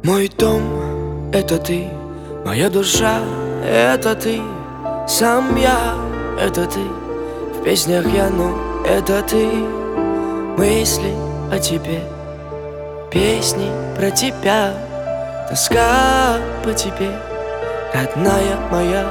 Мой дом — это ты, моя душа — это ты, сам я — это ты, в песнях я, но это ты. Мысли о тебе, песни про тебя, тоска по тебе, родная моя.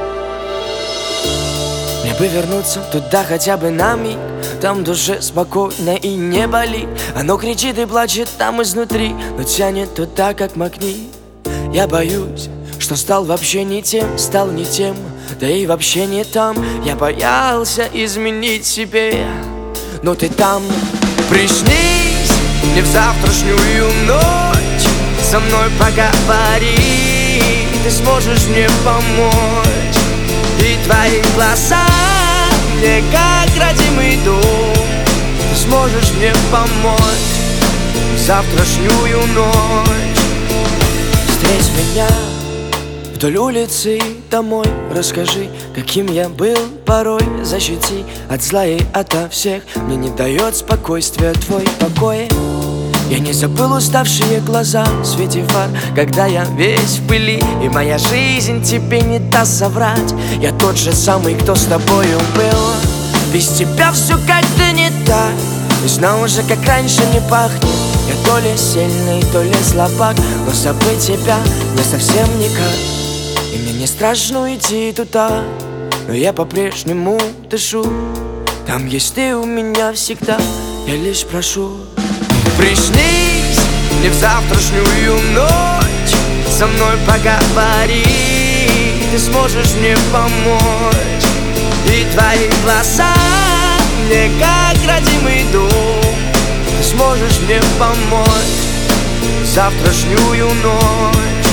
Мне бы вернуться туда хотя бы на миг, там в душе спокойно и не болит. Оно кричит и плачет там изнутри, но тянет туда, как магнит. Я боюсь, что стал вообще не тем, стал не тем, да и вообще не там. Я боялся изменить себе, но ты там. Приснись мне в завтрашнюю ночь, со мной поговори, ты сможешь мне помочь. И твои глаза мне как родимый дом, ты сможешь мне помочь в завтрашнюю ночь. Встреть меня вдоль улицы домой, расскажи, каким я был порой. Защити от зла и ото всех, мне не дает спокойствия твой покой. Я не забыл уставшие глаза в свете фар, когда я весь в пыли, и моя жизнь тебе не даст соврать. Я тот же самый, кто с тобою был. Без тебя все как-то не так, и снова же как раньше не пахнет. Я то ли сильный, то ли слабак, но забыть тебя мне совсем никак. И мне не страшно уйти туда, но я по-прежнему дышу. Там есть ты у меня всегда, я лишь прошу. Приснись мне в завтрашнюю ночь, со мной поговори, ты сможешь мне помочь. И твои глаза мне как родимый дом, ты сможешь мне помочь в завтрашнюю ночь.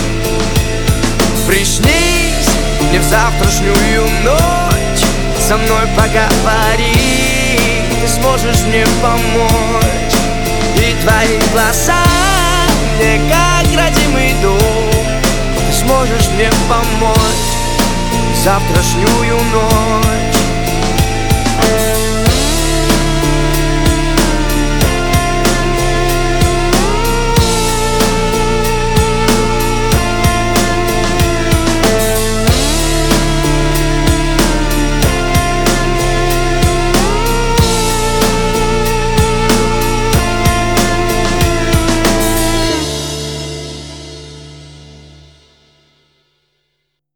Приснись мне в завтрашнюю ночь, со мной поговори, ты сможешь мне помочь. И твои глаза мне как родимый дом, ты сможешь мне помочь в завтрашнюю ночь.